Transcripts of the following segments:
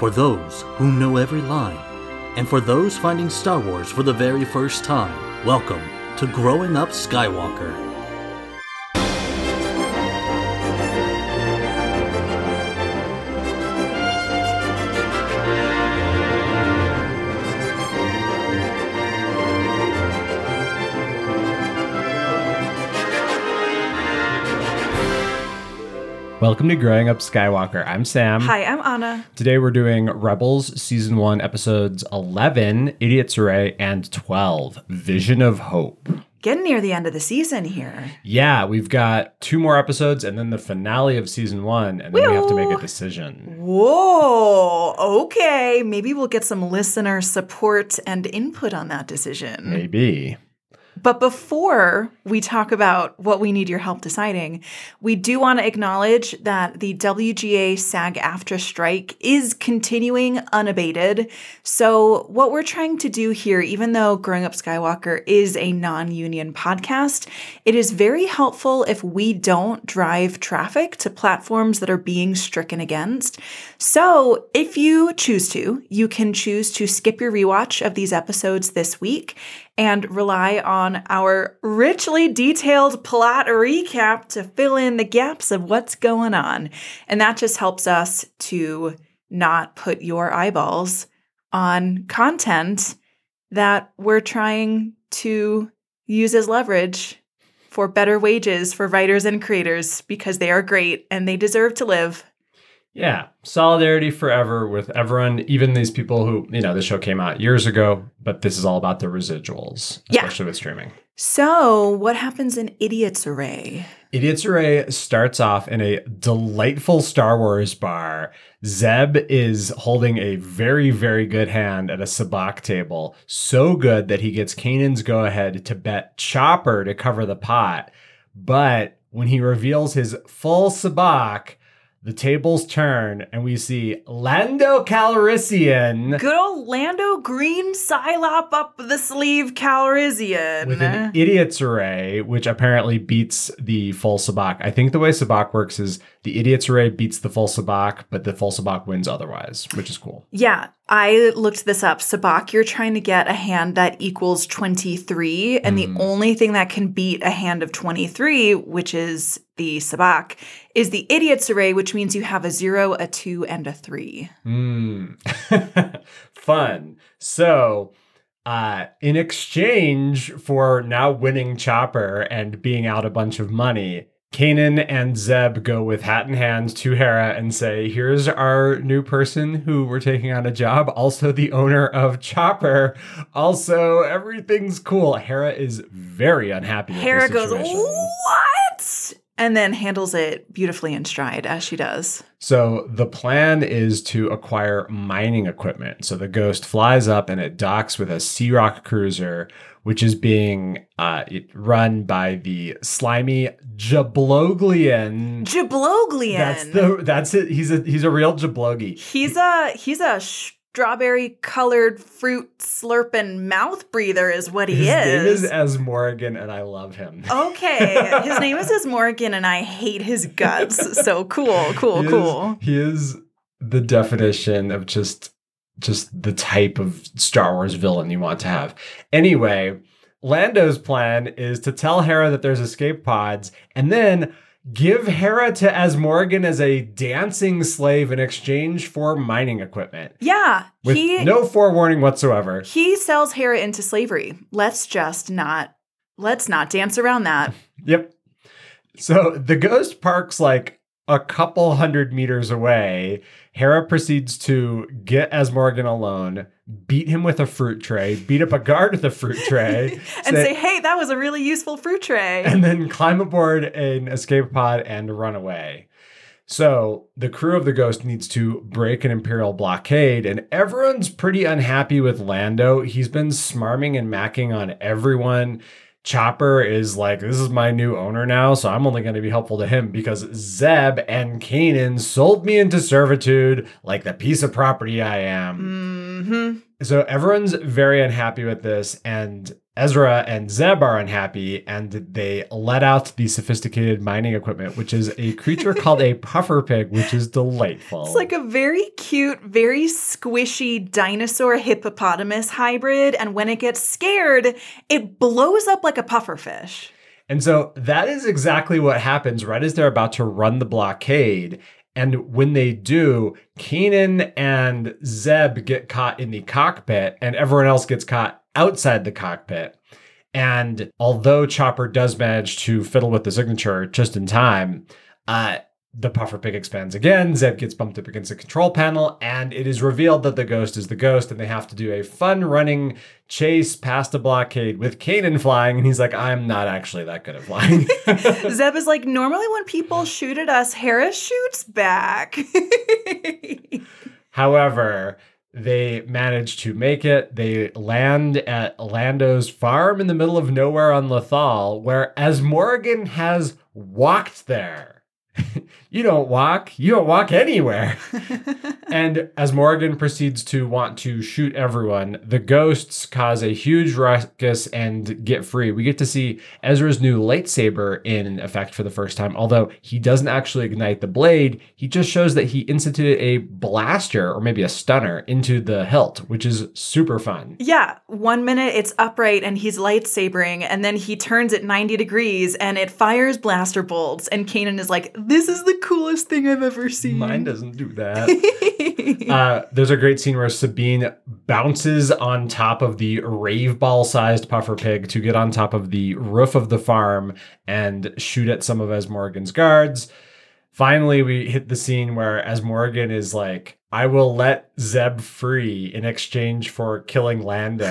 For those who know every line, and for those finding Star Wars for the very first time, welcome to Growing Up Skywalker. Welcome to Growing Up Skywalker. I'm Sam. Hi, I'm Anna. Today we're doing Rebels Season 1, Episodes 11, Idiot's Array, and 12, Vision of Hope. Getting near the end of the season here. Yeah, we've got 2 more episodes and then the finale of Season 1, and then we have to make a decision. Whoa, okay. Maybe we'll get some listener support and input on that decision. Maybe. But before we talk about what we need your help deciding, we do want to acknowledge that the WGA SAG-AFTRA strike is continuing unabated. So what we're trying to do here, even though Growing Up Skywalker is a non-union podcast, it is very helpful if we don't drive traffic to platforms that are being stricken against. So if you choose to, you can choose to skip your rewatch of these episodes this week and rely on our richly detailed plot recap to fill in the gaps of what's going on. And that just helps us to not put your eyeballs on content that we're trying to use as leverage for better wages for writers and creators because they are great and they deserve to live. Yeah, solidarity forever with everyone, even these people who, the show came out years ago, but this is all about the residuals, especially with streaming. So what happens in Idiot's Array? Idiot's Array starts off in a delightful Star Wars bar. Zeb is holding a very, very good hand at a sabacc table. So good that he gets Kanan's go-ahead to bet Chopper to cover the pot. But when he reveals his full sabacc, the tables turn, and we see Lando Calrissian. Good old Lando Green Psylop up the sleeve Calrissian. With an Idiot's Array, which apparently beats the full sabacc. I think the way sabacc works is the Idiot's Array beats the full sabacc, but the full sabacc wins otherwise, which is cool. Yeah, I looked this up. Sabacc, you're trying to get a hand that equals 23, and the only thing that can beat a hand of 23, which is the sabacc, is the Idiot's Array, which means you have a 0, a 2, and a 3. Fun. So, in exchange for now winning Chopper and being out a bunch of money, Kanan and Zeb go with hat in hand to Hera and say, here's our new person who we're taking on a job. Also the owner of Chopper. Also, everything's cool. Hera is very unhappy with Hera the goes, situation. what? And then handles it beautifully in stride, as she does. So the plan is to acquire mining equipment. So the Ghost flies up and it docks with a Sea Rock cruiser, which is being run by the slimy Jabloglian. Jabloglian. That's it. He's a real Jablogi. He's a strawberry colored fruit slurping mouth breather is what he is. His name is Asmorgan, and I love him. Okay, his name is Asmorgan, and I hate his guts. So cool. He is the definition of just the type of Star Wars villain you want to have. Anyway, Lando's plan is to tell Hera that there's escape pods, and then give Hera to Asmorgan as a dancing slave in exchange for mining equipment. Yeah. With no forewarning whatsoever. He sells Hera into slavery. Let's not dance around that. Yep. So the Ghost parks like a couple 100 meters away. Hera proceeds to get Asmorgan alone, beat him with a fruit tray, beat up a guard with a fruit tray. And say, hey, that was a really useful fruit tray. And then climb aboard an escape pod and run away. So the crew of the Ghost needs to break an Imperial blockade, and everyone's pretty unhappy with Lando. He's been smarming and macking on everyone. Chopper is like, this is my new owner now, so I'm only going to be helpful to him because Zeb and Kanan sold me into servitude like the piece of property I am. Mm-hmm. So everyone's very unhappy with this, and Ezra and Zeb are unhappy, and they let out the sophisticated mining equipment, which is a creature called a puffer pig, which is delightful. It's like a very cute, very squishy dinosaur hippopotamus hybrid, and when it gets scared, it blows up like a puffer fish. And so that is exactly what happens right as they're about to run the blockade. And when they do, Kanan and Zeb get caught in the cockpit, and everyone else gets caught outside the cockpit. And although Chopper does manage to fiddle with the signature just in time, the puffer pig expands again. Zeb gets bumped up against the control panel, and it is revealed that the ghost is the ghost, and they have to do a fun running chase past a blockade with Kanan flying, and he's like, I'm not actually that good at flying. Zeb is like, normally when people shoot at us, Hera shoots back. However, they manage to make it. They land at Lando's farm in the middle of nowhere on Lothal, where as Morgan has walked there. You don't walk anywhere. And as Morgan proceeds to want to shoot everyone, the ghosts cause a huge ruckus and get free. We get to see Ezra's new lightsaber in effect for the first time, although he doesn't actually ignite the blade. He just shows that he instituted a blaster, or maybe a stunner, into the hilt, which is super fun. Yeah, 1 minute it's upright and he's lightsabering, and then he turns it 90 degrees and it fires blaster bolts, and Kanan is like, this is the coolest thing I've ever seen. Mine doesn't do that. There's a great scene where Sabine bounces on top of the rave ball-sized puffer pig to get on top of the roof of the farm and shoot at some of Ez Morgan's guards. Finally, we hit the scene where Ez Morgan is like, I will let Zeb free in exchange for killing Lando.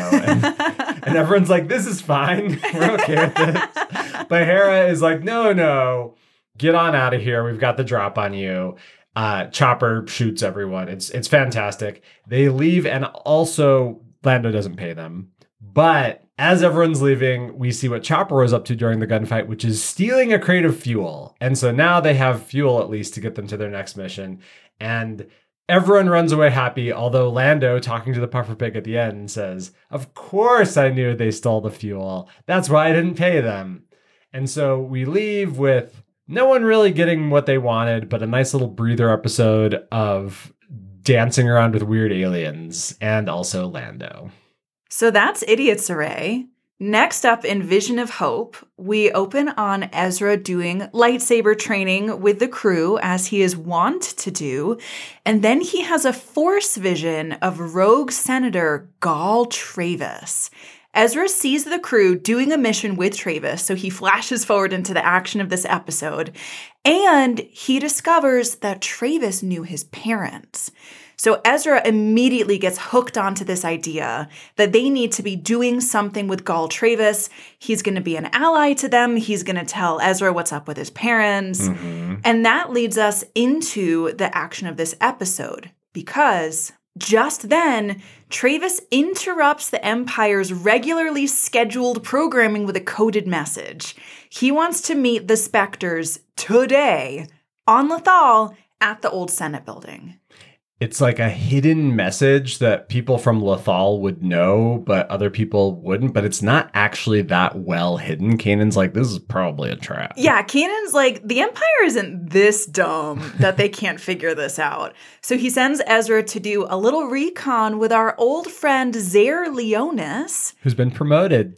And everyone's like, this is fine. We're okay with this. But Hera is like, no. Get on out of here. We've got the drop on you. Chopper shoots everyone. It's fantastic. They leave, and also Lando doesn't pay them. But as everyone's leaving, we see what Chopper was up to during the gunfight, which is stealing a crate of fuel. And so now they have fuel at least to get them to their next mission. And everyone runs away happy, although Lando, talking to the puffer pig at the end, says, of course I knew they stole the fuel. That's why I didn't pay them. And so we leave with no one really getting what they wanted, but a nice little breather episode of dancing around with weird aliens, and also Lando. So that's Idiot's Array. Next up in Vision of Hope, we open on Ezra doing lightsaber training with the crew, as he is wont to do, and then he has a force vision of rogue Senator Gaul Travis. Ezra sees the crew doing a mission with Travis, so he flashes forward into the action of this episode, and he discovers that Travis knew his parents. So Ezra immediately gets hooked onto this idea that they need to be doing something with Gaul Travis. He's going to be an ally to them. He's going to tell Ezra what's up with his parents. Mm-hmm. And that leads us into the action of this episode, because just then, Travis interrupts the Empire's regularly scheduled programming with a coded message. He wants to meet the Spectres today on Lothal at the old Senate building. It's like a hidden message that people from Lothal would know, but other people wouldn't. But it's not actually that well hidden. Kanan's like, this is probably a trap. Yeah, Kanan's like, the Empire isn't this dumb that they can't figure this out. So he sends Ezra to do a little recon with our old friend Zaire Leonis. Who's been promoted.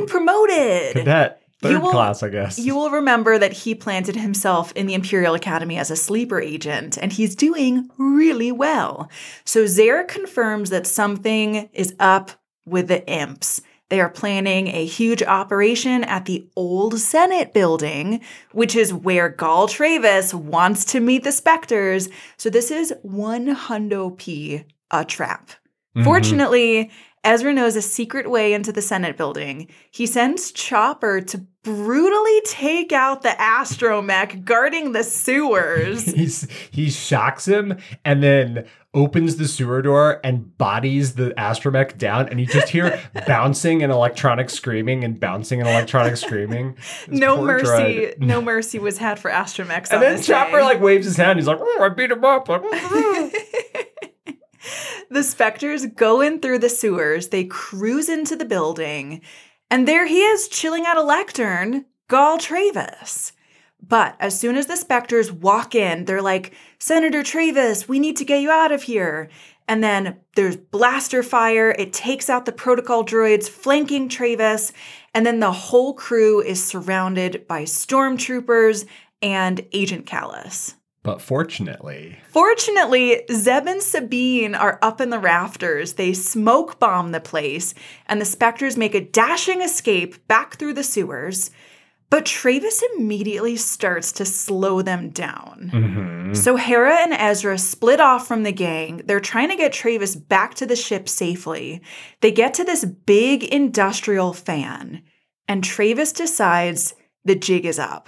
Cadet. Third class, I guess. You will remember that he planted himself in the Imperial Academy as a sleeper agent, and he's doing really well. So Zaire confirms that something is up with the Imps. They are planning a huge operation at the old Senate building, which is where Gaul Travis wants to meet the Spectres. So this is 100p a trap. Mm-hmm. Fortunately, Ezra knows a secret way into the Senate building. He sends Chopper to brutally take out the astromech guarding the sewers. He shocks him and then opens the sewer door and bodies the astromech down, and you just hear bouncing and electronic screaming and bouncing and electronic screaming. No mercy was had for astromechs. And then Chopper like waves his hand. He's like, oh, I beat him up. Like, The Spectres go in through the sewers. They cruise into the building. And there he is, chilling at a lectern, Gall Travis. But as soon as the Spectres walk in, they're like, Senator Travis, we need to get you out of here. And then there's blaster fire. It takes out the protocol droids flanking Travis. And then the whole crew is surrounded by stormtroopers and Agent Kallus. But fortunately, Zeb and Sabine are up in the rafters. They smoke bomb the place, and the Spectres make a dashing escape back through the sewers. But Travis immediately starts to slow them down. Mm-hmm. So Hera and Ezra split off from the gang. They're trying to get Travis back to the ship safely. They get to this big industrial fan, and Travis decides the jig is up.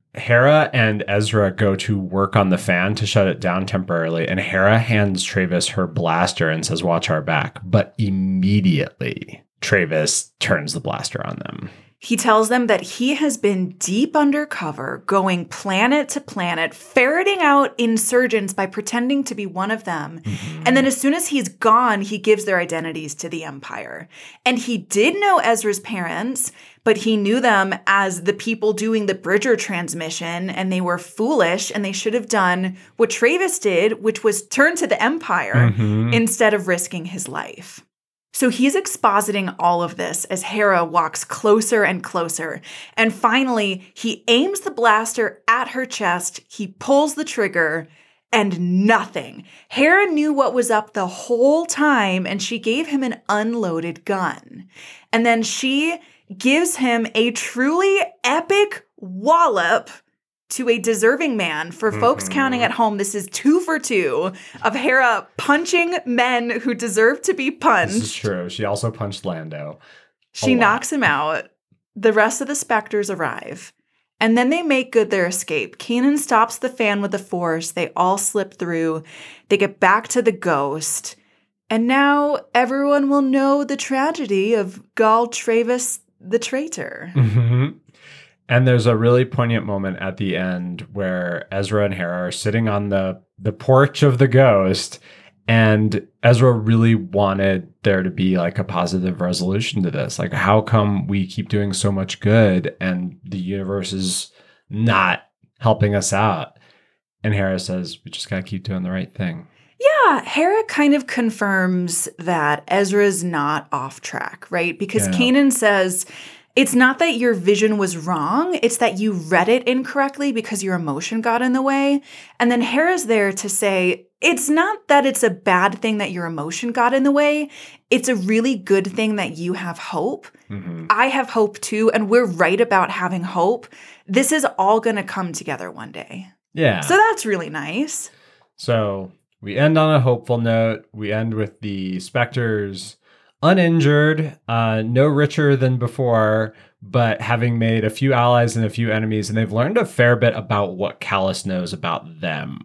Hera and Ezra go to work on the fan to shut it down temporarily, and Hera hands Travis her blaster and says, watch our back. But immediately, Travis turns the blaster on them. He tells them that he has been deep undercover, going planet to planet, ferreting out insurgents by pretending to be one of them. Mm-hmm. And then as soon as he's gone, he gives their identities to the Empire. And he did know Ezra's parents, but he knew them as the people doing the Bridger transmission, and they were foolish, and they should have done what Travis did, which was turn to the Empire instead of risking his life. So he's expositing all of this as Hera walks closer and closer. And finally, he aims the blaster at her chest. He pulls the trigger, and nothing. Hera knew what was up the whole time, and she gave him an unloaded gun. And then she gives him a truly epic wallop to a deserving man. For folks counting at home, this is 2 for 2 of Hera punching men who deserve to be punched. This is true. She also punched Lando. She knocks him out. The rest of the Spectres arrive. And then they make good their escape. Kanan stops the fan with the Force. They all slip through. They get back to the Ghost. And now everyone will know the tragedy of Gall Travis the traitor. Mm-hmm. And there's a really poignant moment at the end where Ezra and Hera are sitting on the porch of the Ghost, and Ezra really wanted there to be like a positive resolution to this. Like, how come we keep doing so much good and the universe is not helping us out? And Hera says, we just got to keep doing the right thing. Yeah, Hera kind of confirms that Ezra's not off track, right? Because Kanan says, it's not that your vision was wrong, it's that you read it incorrectly because your emotion got in the way. And then Hera's there to say, it's not that it's a bad thing that your emotion got in the way. It's a really good thing that you have hope. Mm-hmm. I have hope too, and we're right about having hope. This is all going to come together one day. Yeah. So that's really nice. So we end on a hopeful note. We end with the Spectres uninjured, no richer than before, but having made a few allies and a few enemies, and they've learned a fair bit about what Kallus knows about them,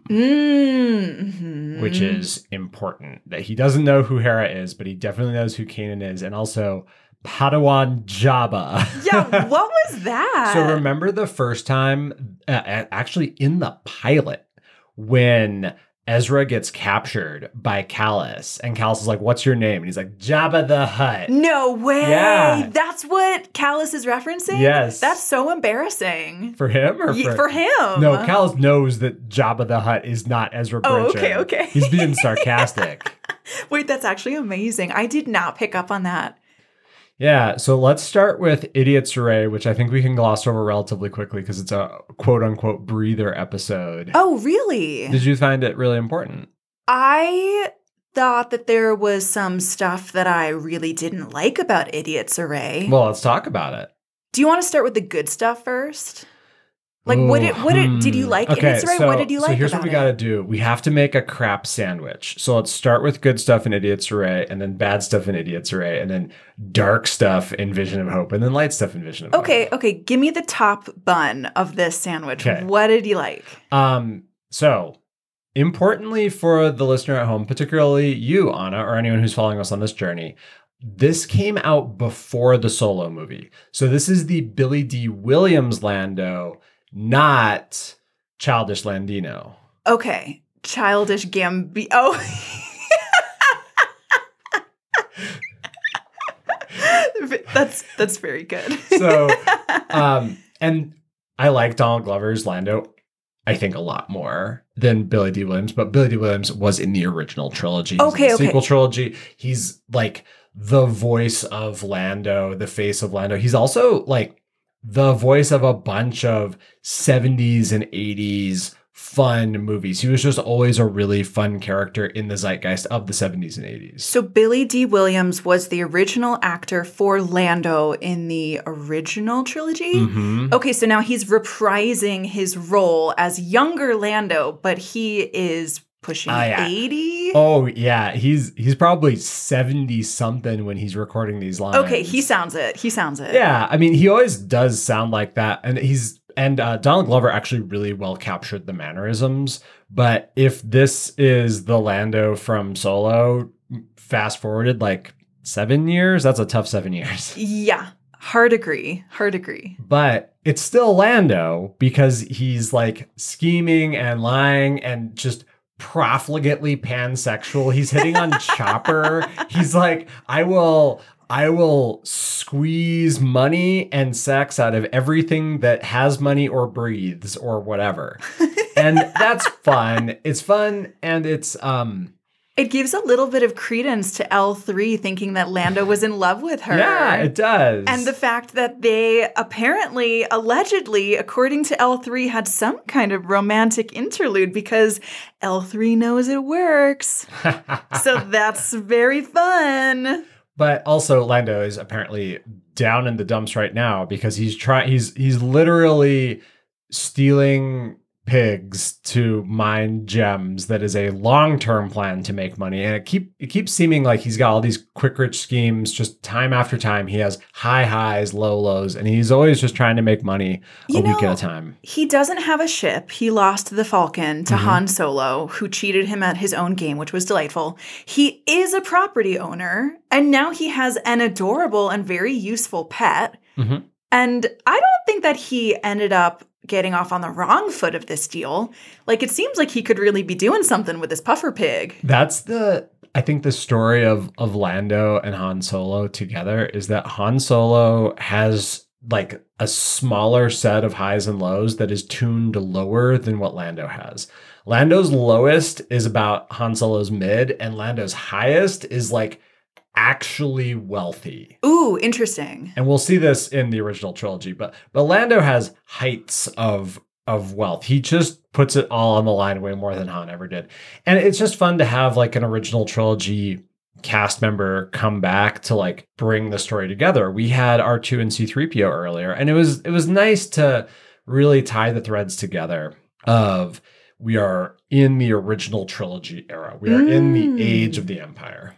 which is important. That he doesn't know who Hera is, but he definitely knows who Kanan is, and also Padawan Jabba. Yeah, what was that? So remember the first time, actually in the pilot, when Ezra gets captured by Kallus, and Kallus is like, what's your name? And he's like, Jabba the Hutt. No way. Yeah. That's what Kallus is referencing? Yes. That's so embarrassing. For him or for him? No, Kallus knows that Jabba the Hutt is not Ezra Bridger. Oh, okay. He's being sarcastic. Wait, that's actually amazing. I did not pick up on that. Yeah, so let's start with Idiot's Array, which I think we can gloss over relatively quickly because it's a quote-unquote breather episode. Oh, really? Did you find it really important? I thought that there was some stuff that I really didn't like about Idiot's Array. Well, let's talk about it. Do you want to start with the good stuff first? Like, did you like Idiot's Array? What did you like about it? So here's what we got to do. We have to make a crap sandwich. So let's start with good stuff in Idiot's Array, and then bad stuff in Idiot's Array, and then dark stuff in Vision of Hope, and then light stuff in Vision of Hope. Okay. Give me the top bun of this sandwich. Okay. What did you like? So importantly for the listener at home, particularly you, Anna, or anyone who's following us on this journey, this came out before the Solo movie. So this is the Billy D. Williams Lando, not Childish Landino. Okay. Childish Gambino. Oh. That's very good. So, and I like Donald Glover's Lando, I think, a lot more than Billy D. Williams, but Billy D. Williams was in the original trilogy. He's in the sequel trilogy. He's like the voice of Lando, the face of Lando. He's also like the voice of a bunch of 70s and 80s fun movies. He was just always a really fun character in the zeitgeist of the 70s and 80s. So Billy D. Williams was the original actor for Lando in the original trilogy? Mm-hmm. Okay, so now he's reprising his role as younger Lando, but he is pushing 80? Oh, yeah. He's probably 70-something when he's recording these lines. Okay, he sounds it. Yeah, I mean, he always does sound like that. And Donald Glover actually really well captured the mannerisms. But if this is the Lando from Solo, fast forwarded like 7 years, that's a tough 7 years. Yeah, hard agree. But it's still Lando because he's like scheming and lying and just profligately pansexual. He's hitting on Chopper. He's like, I will squeeze money and sex out of everything that has money or breathes or whatever. And that's fun. It's fun, and it's it gives a little bit of credence to L3 thinking that Lando was in love with her. Yeah, it does. And the fact that they apparently, allegedly, according to L3, had some kind of romantic interlude because L3 knows it works. So that's very fun. But also Lando is apparently down in the dumps right now because he's literally stealing pigs to mine gems. That is a long-term plan to make money. And it keeps seeming like he's got all these quick rich schemes just time after time. He has high highs, low lows, and he's always just trying to make money a week at a time. He doesn't have a ship. He lost the Falcon to Han Solo, who cheated him at his own game, which was delightful. He is a property owner, and now he has an adorable and very useful pet. Mm-hmm. And I don't think that he ended up getting off on the wrong foot of this deal. Like, it seems like he could really be doing something with this puffer pig. That's I think the story of Lando and Han Solo together is that Han Solo has like a smaller set of highs and lows that is tuned lower than what Lando has. Lando's lowest is about Han Solo's mid, and Lando's highest is like actually wealthy. Ooh, interesting. And we'll see this in the original trilogy, but Lando has heights of wealth. He just puts it all on the line way more than Han ever did. And it's just fun to have like an original trilogy cast member come back to like bring the story together. We had R2 and C-3PO earlier, and it was nice to really tie the threads together of we are in the original trilogy era. We are in the age of the Empire.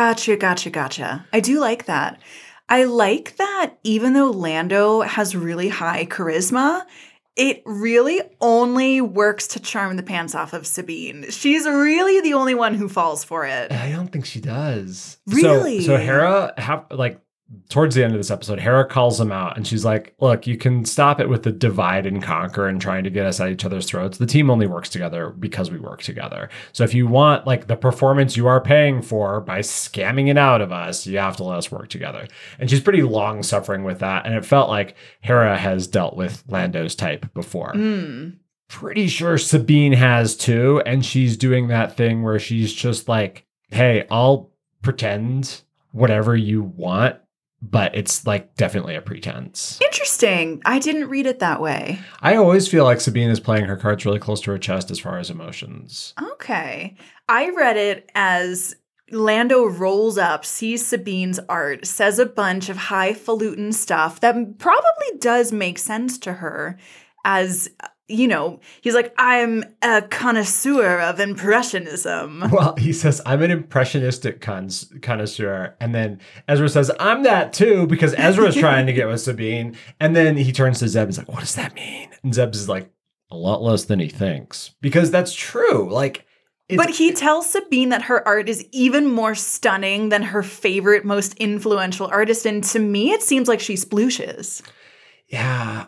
Gotcha. I do like that. I like that even though Lando has really high charisma, it really only works to charm the pants off of Sabine. She's really the only one who falls for it. I don't think she does. Really? So Hera, towards the end of this episode, Hera calls them out and she's like, look, you can stop it with the divide and conquer and trying to get us at each other's throats. The team only works together because we work together. So if you want like the performance you are paying for by scamming it out of us, you have to let us work together. And she's pretty long suffering with that. And it felt like Hera has dealt with Lando's type before. Pretty sure Sabine has too. And she's doing that thing where she's just like, hey, I'll pretend whatever you want, but it's like definitely a pretense. Interesting. I didn't read it that way. I always feel like Sabine is playing her cards really close to her chest as far as emotions. Okay. I read it as Lando rolls up, sees Sabine's art, says a bunch of highfalutin stuff that probably does make sense to her as, you know, he's like, I'm a connoisseur of impressionism. Well, he says, I'm an impressionistic connoisseur. And then Ezra says, I'm that too, because Ezra's trying to get with Sabine. And then he turns to Zeb and is like, what does that mean? And Zeb is like, a lot less than he thinks. Because that's true. Like, but he tells Sabine that her art is even more stunning than her favorite, most influential artist. And to me, it seems like she splooshes. Yeah,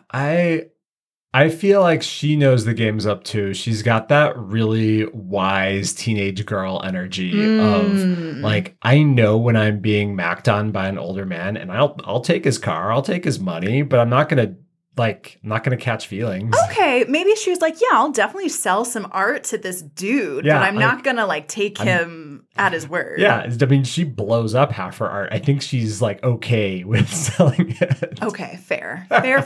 I feel like she knows the game's up too. She's got that really wise teenage girl energy of Like, I know when I'm being macked on by an older man, and I'll take his car, I'll take his money, but I'm not gonna catch feelings. Okay, maybe she was like, yeah, I'll definitely sell some art to this dude, but I'm not gonna like take him at his word. Yeah, I mean, she blows up half her art. I think she's like okay with selling it. Okay, fair.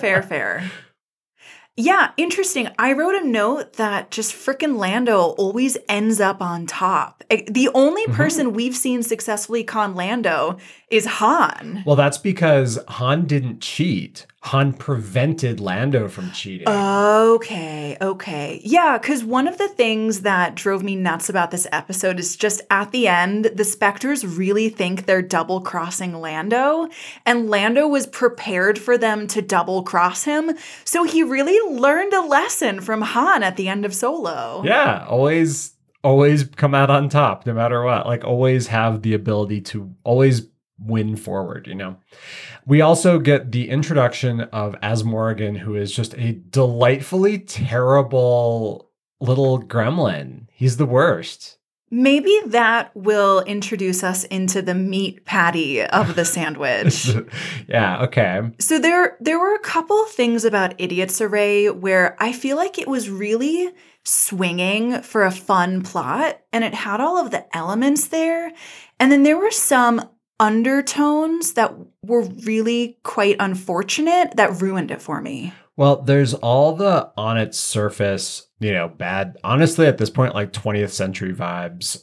Yeah, interesting. I wrote a note that just frickin' Lando always ends up on top. The only person we've seen successfully con Lando is Han. Well, that's because Han didn't cheat. Han prevented Lando from cheating. Okay. Yeah, because one of the things that drove me nuts about this episode is just at the end, the Spectres really think they're double-crossing Lando, and Lando was prepared for them to double-cross him, so he really learned a lesson from Han at the end of Solo. Yeah, always come out on top, no matter what. Like, always have the ability to always win forward, you know? We also get the introduction of Az Morgan, who is just a delightfully terrible little gremlin. He's the worst. Maybe that will introduce us into the meat patty of the sandwich. Yeah, okay. So there were a couple things about Idiot's Array where I feel like it was really swinging for a fun plot, and it had all of the elements there. And then there were some undertones that were really quite unfortunate that ruined it for me. Well, there's all the on its surface, you know, bad, honestly, at this point, like 20th century vibes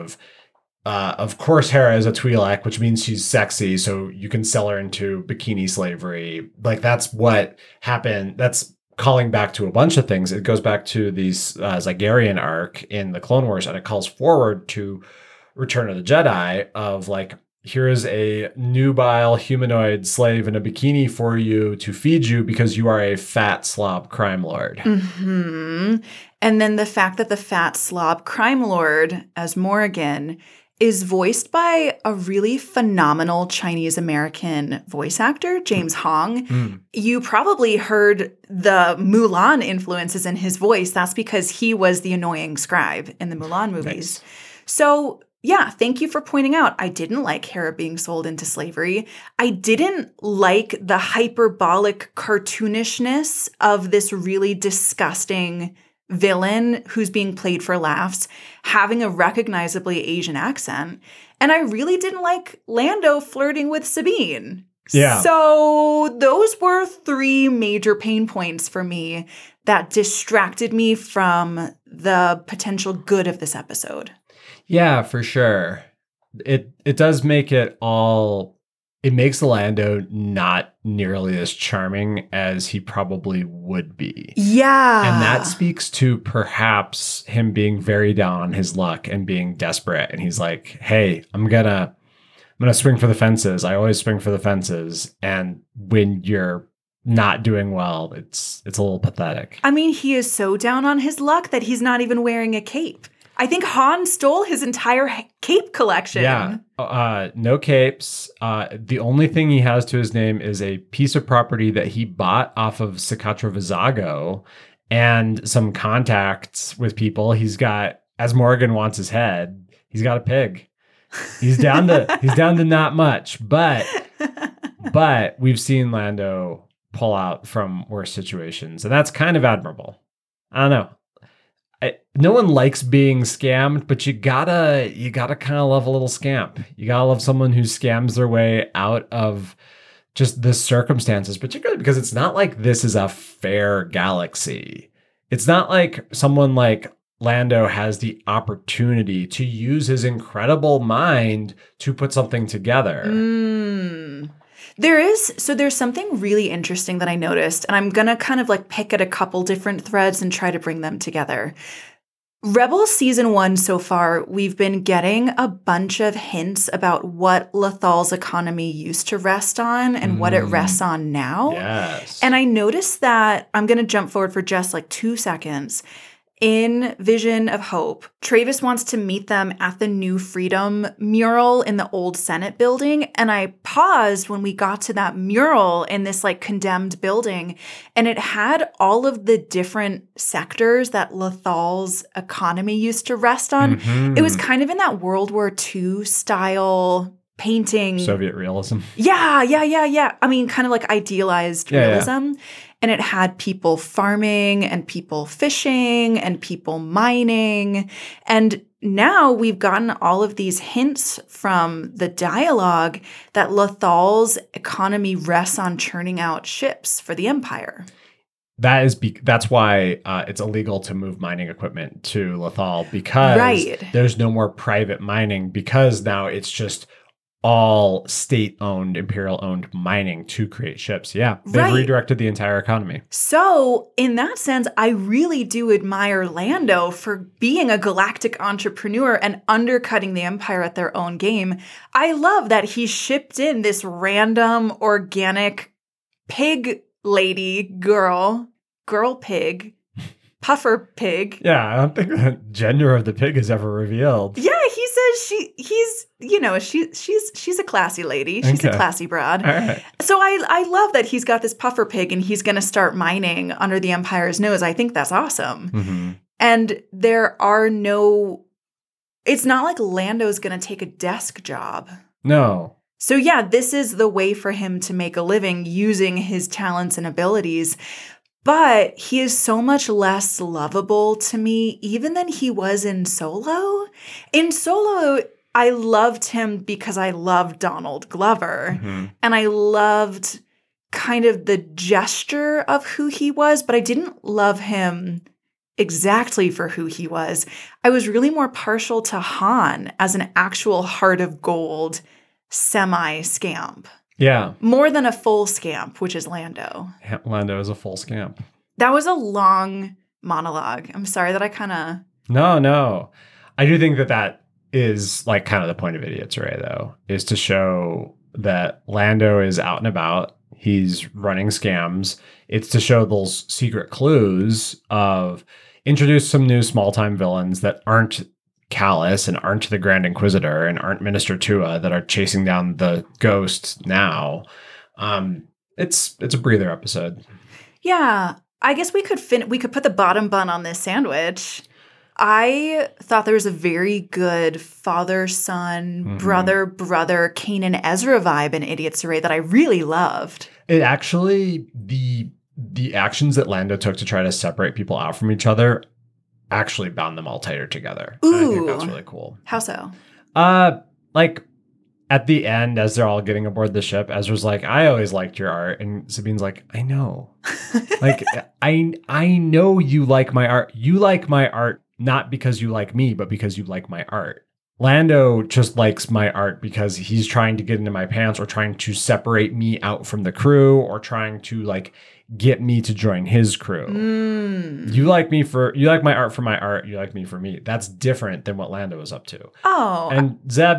of course, Hera is a Twi'lek, which means she's sexy, so you can sell her into bikini slavery. Like, that's what happened. That's calling back to a bunch of things. It goes back to the Zygerian arc in the Clone Wars, and it calls forward to Return of the Jedi of like, here is a nubile humanoid slave in a bikini for you to feed you because you are a fat slob crime lord. Mm-hmm. And then the fact that the fat slob crime lord, as Morgan, is voiced by a really phenomenal Chinese-American voice actor, James Hong. Mm. You probably heard the Mulan influences in his voice. That's because he was the annoying scribe in the Mulan movies. Nice. So yeah, thank you for pointing out. I didn't like Hera being sold into slavery. I didn't like the hyperbolic cartoonishness of this really disgusting villain who's being played for laughs, having a recognizably Asian accent. And I really didn't like Lando flirting with Sabine. Yeah. So those were 3 major pain points for me that distracted me from the potential good of this episode. Yeah, for sure. It does make it makes Lando not nearly as charming as he probably would be. Yeah. And that speaks to perhaps him being very down on his luck and being desperate. And he's like, hey, I'm gonna swing for the fences. I always swing for the fences. And when you're not doing well, it's a little pathetic. I mean, he is so down on his luck that he's not even wearing a cape. I think Han stole his entire cape collection. Yeah, no capes. The only thing he has to his name is a piece of property that he bought off of Sakatra Vizago and some contacts with people. He's got, as Morgan wants his head, he's got a pig. He's down to not much, but we've seen Lando pull out from worse situations, and that's kind of admirable. I don't know. No one likes being scammed, but you gotta kind of love a little scamp. You gotta love someone who scams their way out of just the circumstances, particularly because it's not like this is a fair galaxy. It's not like someone like Lando has the opportunity to use his incredible mind to put something together. There's something really interesting that I noticed, and I'm going to kind of like pick at a couple different threads and try to bring them together. Rebels Season 1 so far, we've been getting a bunch of hints about what Lethal's economy used to rest on and what it rests on now. Yes. And I noticed that, I'm going to jump forward for just like 2 seconds. in Vision of Hope, Travis wants to meet them at the New Freedom mural in the old Senate building. And I paused when we got to that mural in this like condemned building, and it had all of the different sectors that Lethal's economy used to rest on. Mhm. It was kind of in that World War II style painting. Soviet realism. Yeah. I mean, kind of like idealized Yeah, yeah. realism. And it had people farming and people fishing and people mining. And now we've gotten all of these hints from the dialogue that Lethal's economy rests on churning out ships for the Empire. That's why it's illegal to move mining equipment to Lethal, because Right. there's no more private mining, because now it's just all state-owned, imperial-owned mining to create ships. Yeah, they've Right. redirected the entire economy. So, in that sense, I really do admire Lando for being a galactic entrepreneur and undercutting the Empire at their own game. I love that he shipped in this random organic pig lady girl pig, puffer pig. Yeah, I don't think the gender of the pig is ever revealed. Yeah, he says she's a classy lady. She's a Okay. classy broad. All right. So I love that he's got this puffer pig and he's going to start mining under the Empire's nose. I think that's awesome. Mm-hmm. And it's not like Lando's going to take a desk job. No. So yeah, this is the way for him to make a living using his talents and abilities. But he is so much less lovable to me even than he was in Solo. In Solo, I loved him because I loved Donald Glover. Mm-hmm. And I loved kind of the gesture of who he was, but I didn't love him exactly for who he was. I was really more partial to Han as an actual heart of gold semi-scamp. Yeah. More than a full scamp, which is Lando. Lando is a full scamp. That was a long monologue. I'm sorry that I kind of... No. I do think that is like kind of the point of Idiot's Array, though, is to show that Lando is out and about. He's running scams. It's to show those secret clues of introduce some new small-time villains that aren't Callus and aren't the Grand Inquisitor and aren't Minister Tua that are chasing down the ghost now. It's a breather episode. Yeah, I guess we could put the bottom bun on this sandwich. I thought there was a very good father-son, brother, Kanan Ezra vibe in Idiot's Array that I really loved. It actually, the actions that Lando took to try to separate people out from each other actually bound them all tighter together. Ooh. And I think that's really cool. How so? Like at the end, as they're all getting aboard the ship, Ezra's like, I always liked your art. And Sabine's like, I know. Like, I know you like my art. You like my art not because you like me, but because you like my art. Lando just likes my art because he's trying to get into my pants or trying to separate me out from the crew or trying to like get me to join his crew. You like my art for my art. You like me for me. That's different than what Lando was up to. Oh. And Zeb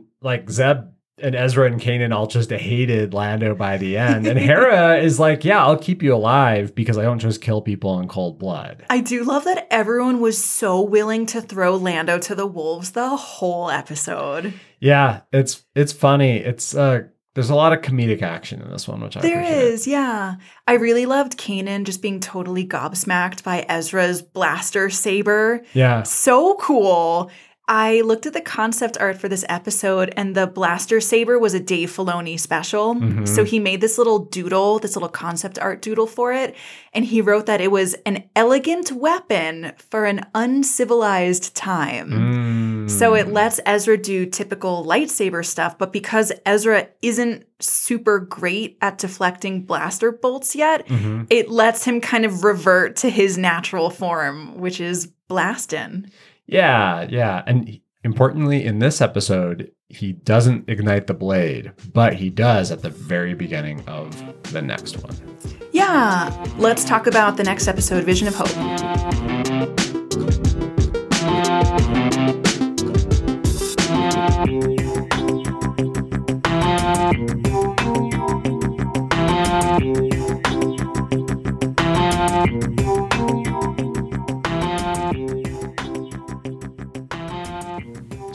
and Ezra and Kanan all just hated Lando by the end. And Hera is like, yeah, I'll keep you alive because I don't just kill people in cold blood. I do love that everyone was so willing to throw Lando to the wolves the whole episode. Yeah, it's funny. It's there's a lot of comedic action in this one, which I There appreciate. is, yeah. I really loved Kanan just being totally gobsmacked by Ezra's blaster saber. Yeah. So cool. I looked at the concept art for this episode, and the blaster saber was a Dave Filoni special. Mhm. So he made this little doodle, this little concept art doodle for it, and he wrote that it was an elegant weapon for an uncivilized time. So it lets Ezra do typical lightsaber stuff, but because Ezra isn't super great at deflecting blaster bolts yet, it lets him kind of revert to his natural form, which is blasting. Yeah. And importantly, in this episode, he doesn't ignite the blade, but he does at the very beginning of the next one. Yeah, let's talk about the next episode, Vision of Hope.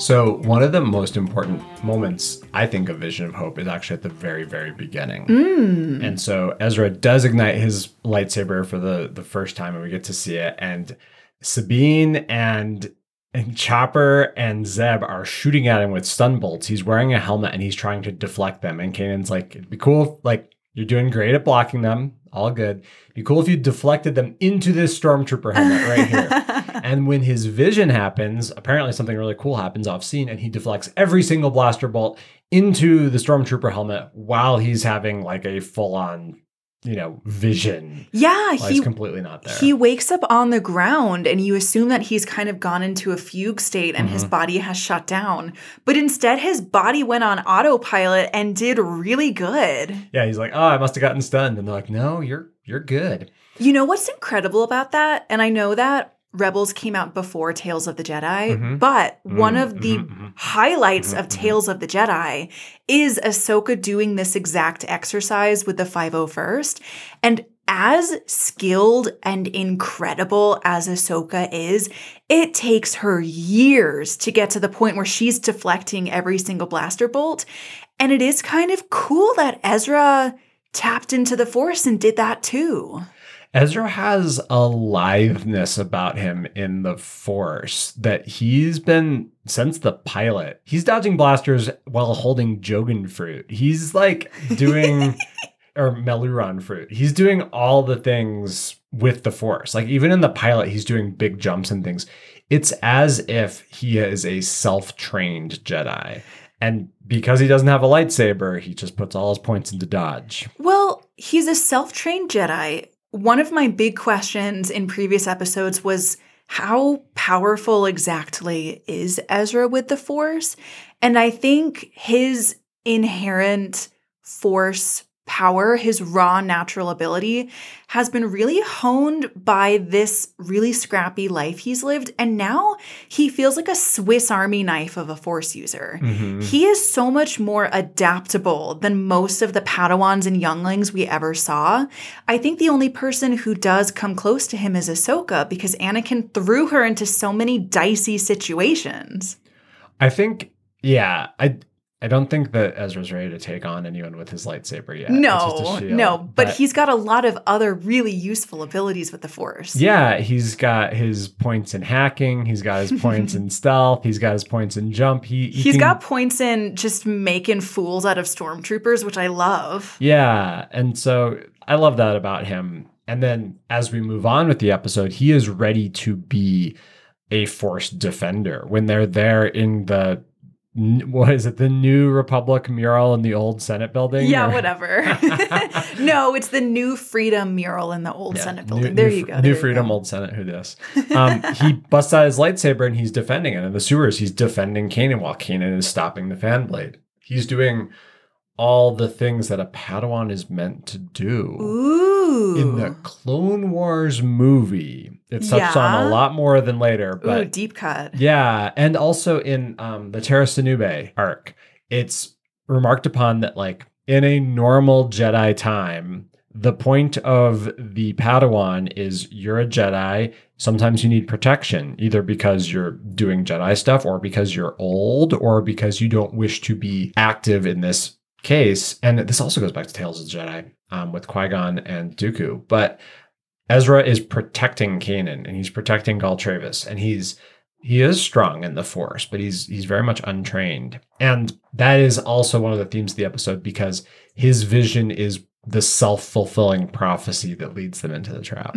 So one of the most important moments, I think, of Vision of Hope is actually at the very, very beginning. And so Ezra does ignite his lightsaber for the first time, and we get to see it. And Sabine and Chopper and Zeb are shooting at him with stun bolts. He's wearing a helmet, and he's trying to deflect them. And Kanan's like, it'd be cool, like, you're doing great at blocking them. All good. It'd be cool if you deflected them into this stormtrooper helmet right here. And when his vision happens, apparently something really cool happens off scene, and he deflects every single blaster bolt into the stormtrooper helmet while he's having like a full-on, vision. Yeah, he's completely not there. He wakes up on the ground, and you assume that he's kind of gone into a fugue state and his body has shut down. But instead, his body went on autopilot and did really good. Yeah, he's like, oh, I must have gotten stunned. And they're like, no, you're good. You know what's incredible about that? And I know that Rebels came out before Tales of the Jedi, but one of the highlights of Tales of the Jedi is Ahsoka doing this exact exercise with the 501st. And as skilled and incredible as Ahsoka is, it takes her years to get to the point where she's deflecting every single blaster bolt. And it is kind of cool that Ezra tapped into the Force and did that too. Ezra has a litheness about him in the Force that he's been, since the pilot, he's dodging blasters while holding Jogan fruit. He's like doing, or Meluron fruit. He's doing all the things with the Force. Like even in the pilot, he's doing big jumps and things. It's as if he is a self-trained Jedi. And because he doesn't have a lightsaber, he just puts all his points into dodge. Well, he's a self-trained Jedi. One of my big questions in previous episodes was how powerful exactly is Ezra with the Force? And I think his inherent Force power, his raw natural ability, has been really honed by this really scrappy life he's lived. And now he feels like a Swiss Army knife of a Force user. He is so much more adaptable than most of the Padawans and younglings we ever saw. I think the only person who does come close to him is Ahsoka, because Anakin threw her into so many dicey situations. I think, yeah, I don't think that Ezra's ready to take on anyone with his lightsaber yet. No, but he's got a lot of other really useful abilities with the Force. Yeah, he's got his points in hacking. He's got his points in stealth. He's got his points in jump. He's got points in just making fools out of stormtroopers, which I love. Yeah, and so I love that about him. And then as we move on with the episode, he is ready to be a Force defender. When they're there in the the New Republic mural in the old Senate building? Yeah, whatever. No, it's the New Freedom mural in the old Senate building. There you go. New Freedom, old Senate, who dis? He busts out his lightsaber and he's defending it. In the sewers, he's defending Kanan while Kanan is stopping the fan blade. He's doing all the things that a Padawan is meant to do. Ooh. In the Clone Wars movie, it's touched on a lot more than later. But ooh, deep cut. Yeah, and also in the Terra Sinube arc, it's remarked upon that, like, in a normal Jedi time, the point of the Padawan is you're a Jedi. Sometimes you need protection, either because you're doing Jedi stuff or because you're old or because you don't wish to be active in this case. And this also goes back to Tales of the Jedi with Qui-Gon and Dooku. But Ezra is protecting Kanan and he's protecting Gul Travis, and he is strong in the Force, but he's very much untrained. And that is also one of the themes of the episode, because his vision is the self-fulfilling prophecy that leads them into the trap.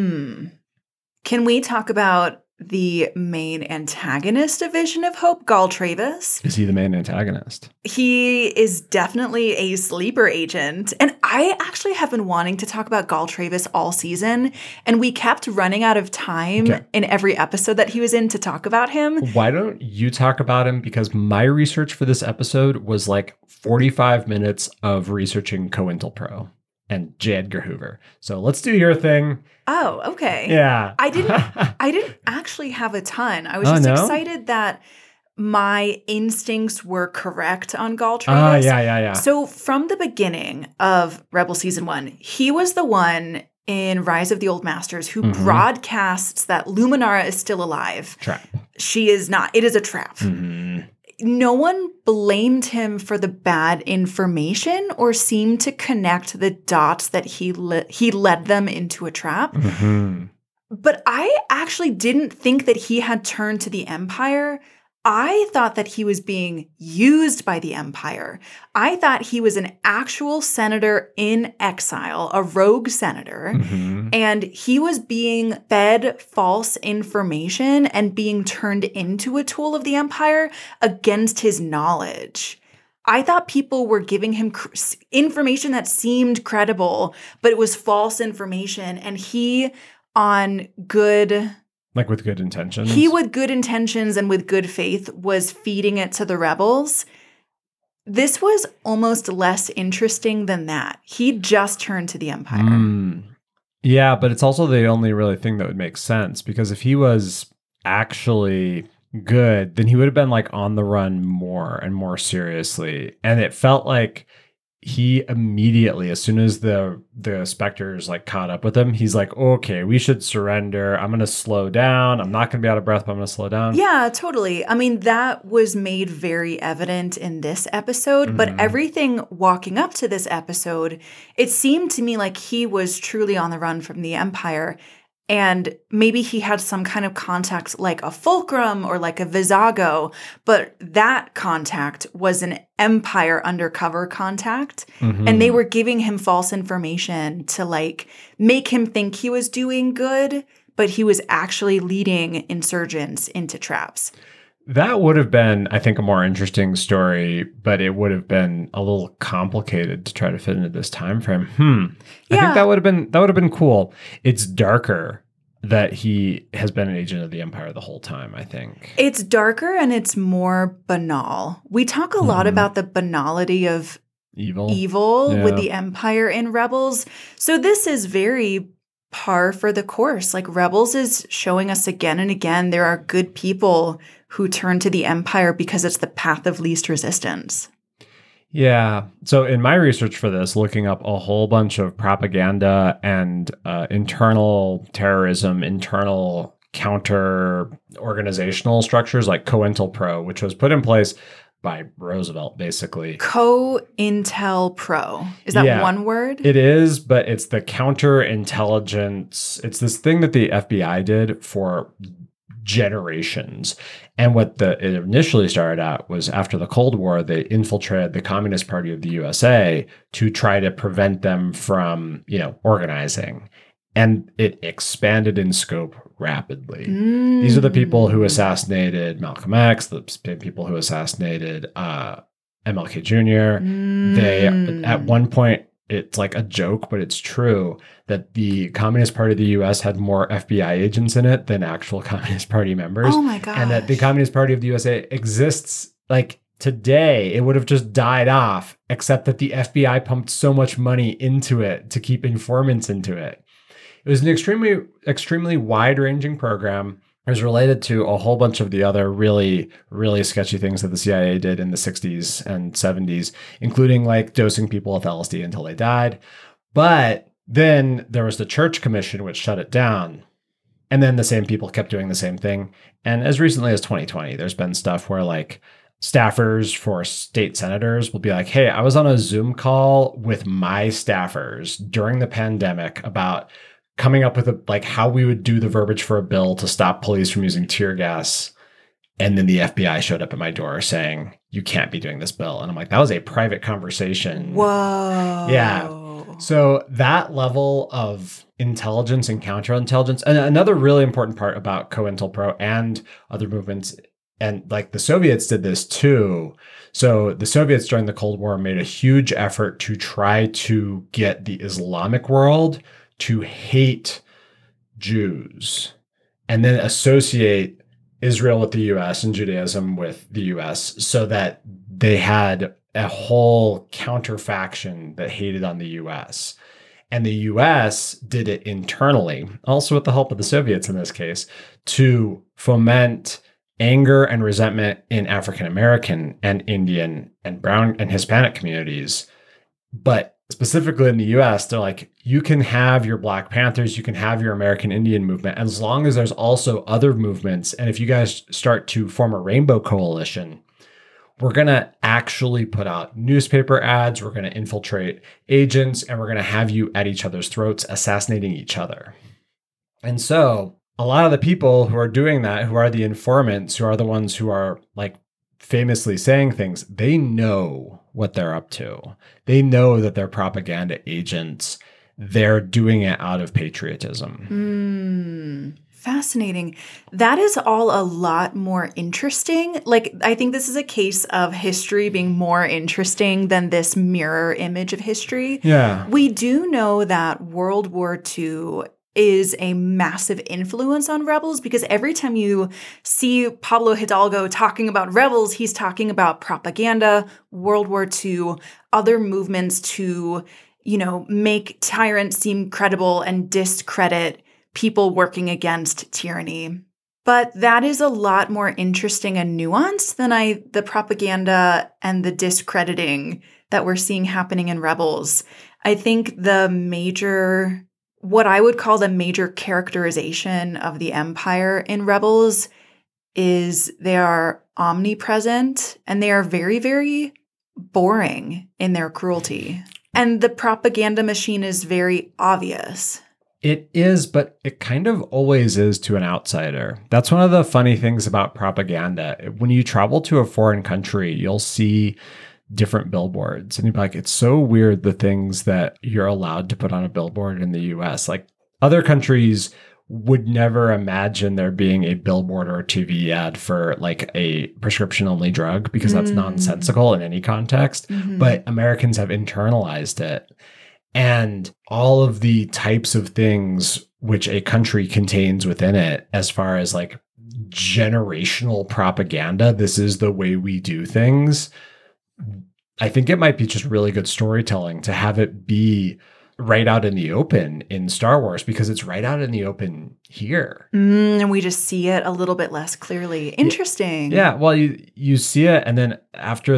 Can we talk about the main antagonist of Vision of Hope, Gul Travis? Is he the main antagonist? He is definitely a sleeper agent. And I actually have been wanting to talk about Gul Travis all season, and we kept running out of time in every episode that he was in to talk about him. Why don't you talk about him? Because my research for this episode was like 45 minutes of researching COINTELPRO and J. Edgar Hoover. So let's do your thing. Oh, okay. Yeah. I didn't actually have a ton. I was just excited that my instincts were correct on Gul Travis. Yeah. So from the beginning of Rebel Season 1, he was the one in Rise of the Old Masters who broadcasts that Luminara is still alive. Trap. She is not. It is a trap. No one blamed him for the bad information or seemed to connect the dots that he led them into a trap. But I actually didn't think that he had turned to the Empire. I thought that he was being used by the Empire. I thought he was an actual senator in exile, a rogue senator, and he was being fed false information and being turned into a tool of the Empire against his knowledge. I thought people were giving him information that seemed credible, but it was false information, and he, on good... Like with good intentions? He, with good intentions and with good faith, was feeding it to the rebels. This was almost less interesting than that. He just turned to the Empire. Yeah, but it's also the only really thing that would make sense, because if he was actually good, then he would have been like on the run more and more seriously. And it felt like he immediately, as soon as the Spectres like caught up with him, he's like, okay, we should surrender. I'm going to slow down. I'm not going to be out of breath, but I'm going to slow down. Yeah, totally. I mean, that was made very evident in this episode, but everything walking up to this episode, it seemed to me like he was truly on the run from the Empire. And maybe he had some kind of contact like a Fulcrum or like a Visago, but that contact was an Empire undercover contact. And they were giving him false information to like make him think he was doing good, but he was actually leading insurgents into traps. That would have been, I think, a more interesting story, but it would have been a little complicated to try to fit into this time frame. I think that would have been cool. It's darker that he has been an agent of the Empire the whole time, I think. It's darker and it's more banal. We talk a lot about the banality of evil with the Empire in Rebels. So this is very par for the course. Like Rebels is showing us again and again there are good people who turn to the Empire because it's the path of least resistance. Yeah. So in my research for this, looking up a whole bunch of propaganda and internal terrorism, internal counter organizational structures like COINTELPRO, which was put in place by Roosevelt, basically. COINTELPRO. Is that one word? It is, but it's the counterintelligence. It's this thing that the FBI did for generations. And what it initially started out was after the Cold War, they infiltrated the Communist Party of the USA to try to prevent them from, organizing. And it expanded in scope rapidly. These are the people who assassinated Malcolm X, the people who assassinated MLK Jr. They, at one point, it's like a joke, but it's true that the Communist Party of the US had more FBI agents in it than actual Communist Party members. Oh my gosh. And that the Communist Party of the USA exists like today. It would have just died off, except that the FBI pumped so much money into it to keep informants into it. It was an extremely wide-ranging program. It was related to a whole bunch of the other really, really sketchy things that the CIA did in the 60s and 70s, including like dosing people with LSD until they died. But then there was the Church Commission, which shut it down. And then the same people kept doing the same thing. And as recently as 2020, there's been stuff where like staffers for state senators will be like, hey, I was on a Zoom call with my staffers during the pandemic about coming up with how we would do the verbiage for a bill to stop police from using tear gas. And then the FBI showed up at my door saying, you can't be doing this bill. And I'm like, that was a private conversation. Whoa. Yeah. So that level of intelligence and counterintelligence, and another really important part about COINTELPRO and other movements, and like the Soviets did this too. So the Soviets during the Cold War made a huge effort to try to get the Islamic world to hate Jews and then associate Israel with the US and Judaism with the US so that they had a whole counterfaction that hated on the US. And the US did it internally, also with the help of the Soviets in this case, to foment anger and resentment in African American and Indian and Brown and Hispanic communities. But specifically in the US, they're like, you can have your Black Panthers, you can have your American Indian movement, as long as there's also other movements. And if you guys start to form a rainbow coalition, we're going to actually put out newspaper ads, we're going to infiltrate agents, and we're going to have you at each other's throats, assassinating each other. And so a lot of the people who are doing that, who are the informants, who are the ones who are like famously saying things, they know what they're up to. They know that they're propaganda agents. They're doing it out of patriotism. Fascinating. That is all a lot more interesting. Like, I think this is a case of history being more interesting than this mirror image of history. Yeah. We do know that World War II is a massive influence on rebels because every time you see Pablo Hidalgo talking about rebels, he's talking about propaganda, World War II, other movements to, make tyrants seem credible and discredit people working against tyranny. But that is a lot more interesting and nuanced than the propaganda and the discrediting that we're seeing happening in Rebels. I think what I would call the major characterization of the Empire in Rebels is they are omnipresent and they are very, very boring in their cruelty. And the propaganda machine is very obvious. It is, but it kind of always is to an outsider. That's one of the funny things about propaganda. When you travel to a foreign country, you'll see different billboards and you'll be like, it's so weird the things that you're allowed to put on a billboard in the US. Like other countries would never imagine there being a billboard or a TV ad for like a prescription only drug because that's nonsensical in any context. But Americans have internalized it. And all of the types of things which a country contains within it, as far as like generational propaganda, this is the way we do things. I think it might be just really good storytelling to have it be right out in the open in Star Wars because it's right out in the open here. And we just see it a little bit less clearly. Interesting. Yeah. Well, you see it. And then after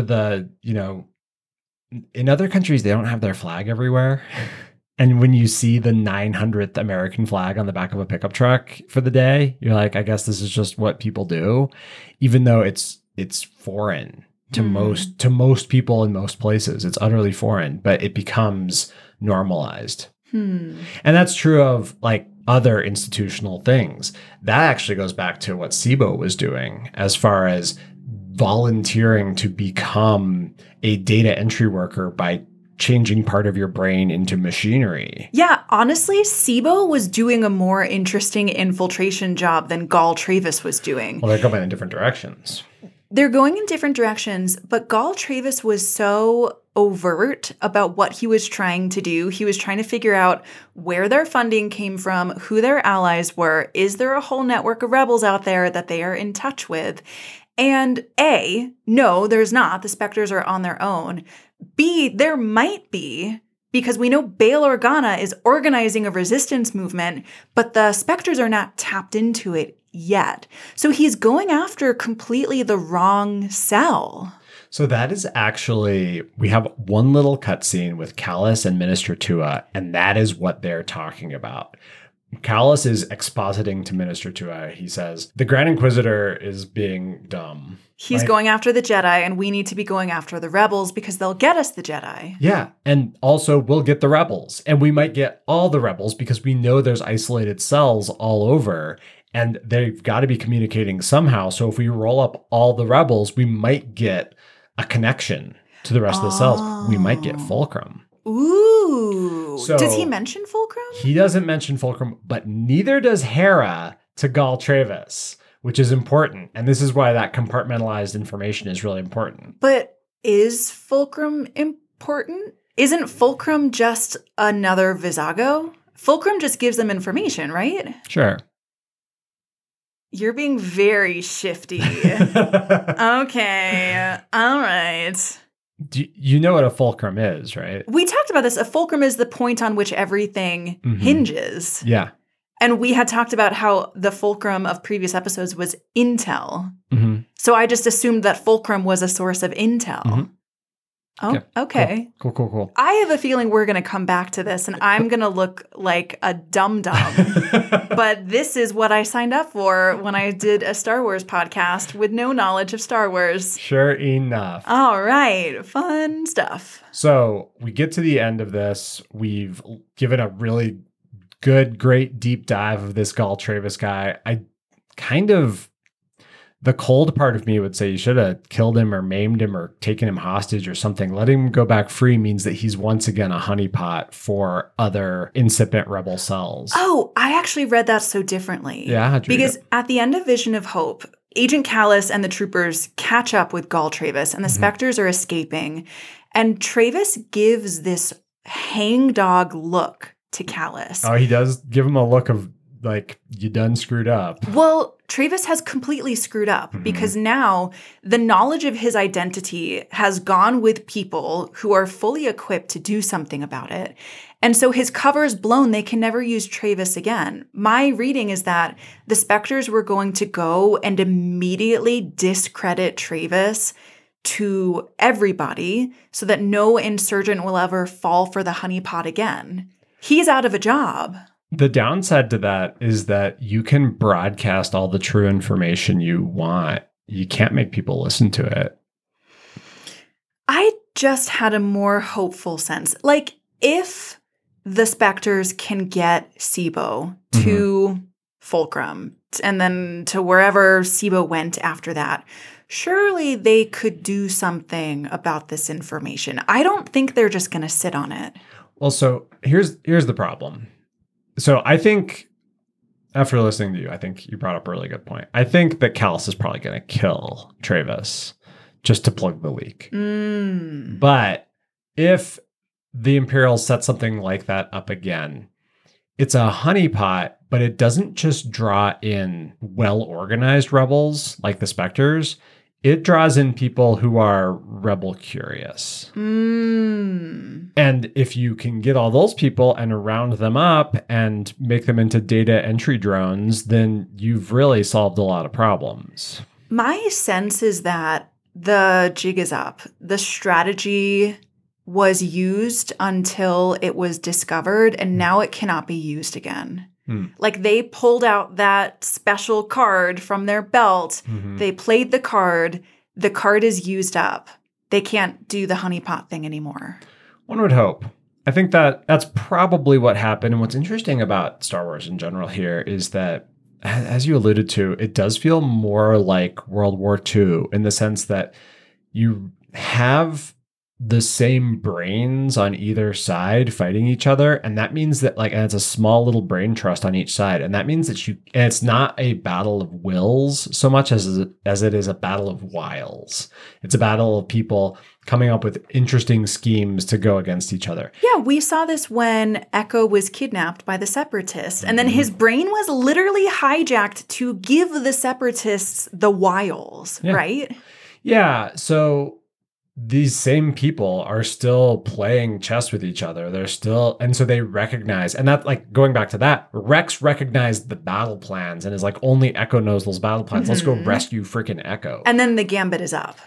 in other countries, they don't have their flag everywhere. And when you see the 900th American flag on the back of a pickup truck for the day, you're like, I guess this is just what people do, even though it's foreign to most people in most places. It's utterly foreign, but it becomes normalized. And that's true of like other institutional things. That actually goes back to what SIBO was doing as far as volunteering to become a data entry worker by changing part of your brain into machinery. Yeah, honestly, SIBO was doing a more interesting infiltration job than Gall Travis was doing. Well, they're going in different directions. They're going in different directions, but Gall Travis was so overt about what he was trying to do. He was trying to figure out where their funding came from, who their allies were, is there a whole network of rebels out there that they are in touch with? And A, no, there's not. The Spectres are on their own. B, there might be, because we know Bail Organa is organizing a resistance movement, but the Spectres are not tapped into it yet. So he's going after completely the wrong cell. So that is actually, we have one little cutscene with Kallus and Minister Tua, and that is what they're talking about. Kallus is expositing to Minister Tua. He says, the Grand Inquisitor is being dumb. He's going after the Jedi, and we need to be going after the rebels because they'll get us the Jedi. Yeah, and also we'll get the rebels. And we might get all the rebels because we know there's isolated cells all over, and they've got to be communicating somehow. So if we roll up all the rebels, we might get a connection to the rest of the cells. We might get Fulcrum. Ooh. So does he mention Fulcrum? He doesn't mention Fulcrum, but neither does Hera to Gall Travis, which is important. And this is why that compartmentalized information is really important. But is Fulcrum important? Isn't Fulcrum just another Visago? Fulcrum just gives them information, right? Sure. You're being very shifty. Okay. All right. You know what a fulcrum is, right? We talked about this. A fulcrum is the point on which everything hinges. Yeah. And we had talked about how the fulcrum of previous episodes was intel. So I just assumed that fulcrum was a source of intel. Oh, okay. Cool. I have a feeling we're going to come back to this and I'm going to look like a dum-dum. But this is what I signed up for when I did a Star Wars podcast with no knowledge of Star Wars. Sure enough. All right. Fun stuff. So we get to the end of this. We've given a really good, great deep dive of this Gall Travis guy. The cold part of me would say you should have killed him or maimed him or taken him hostage or something. Letting him go back free means that he's once again a honeypot for other incipient rebel cells. Oh, I actually read that so differently. Yeah, how'd you read because it? at the end of Vision of Hope, Agent Callus and the troopers catch up with Gall Travis and the Spectres are escaping. And Travis gives this hangdog look to Callus. Oh, he does give him a look of like, you done screwed up. Well, Travis has completely screwed up because now the knowledge of his identity has gone with people who are fully equipped to do something about it. And so his cover is blown. They can never use Travis again. My reading is that the Spectres were going to go and immediately discredit Travis to everybody so that no insurgent will ever fall for the honeypot again. He's out of a job. The downside to that is that you can broadcast all the true information you want. You can't make people listen to it. I just had a more hopeful sense. Like, if the Spectres can get Sibo to Fulcrum and then to wherever Sibo went after that, surely they could do something about this information. I don't think they're just going to sit on it. Well, so here's the problem. So I think, after listening to you, I think you brought up a really good point. I think that Callus is probably going to kill Travis just to plug the leak. But if the Imperials set something like that up again, it's a honeypot, but it doesn't just draw in well-organized rebels like the Spectres. It draws in people who are rebel curious. And if you can get all those people and round them up and make them into data entry drones, then you've really solved a lot of problems. My sense is that the jig is up. The strategy was used until it was discovered, and now it cannot be used again. Like, they pulled out that special card from their belt. They played the card. The card is used up. They can't do the honeypot thing anymore. One would hope. I think that that's probably what happened. And what's interesting about Star Wars in general here is that, as you alluded to, it does feel more like World War II in the sense that you have the same brains on either side fighting each other. And that means that, like, and it's a small little brain trust on each side. And that means that and it's not a battle of wills so much as it is a battle of wiles. It's a battle of people coming up with interesting schemes to go against each other. Yeah, we saw this when Echo was kidnapped by the Separatists. And then his brain was literally hijacked to give the Separatists the wiles, right? Yeah, so these same people are still playing chess with each other. And so they recognize, and that, like, going back to that, Rex recognized the battle plans and is like, only Echo knows those battle plans. Let's go rescue freaking Echo. And then the gambit is up.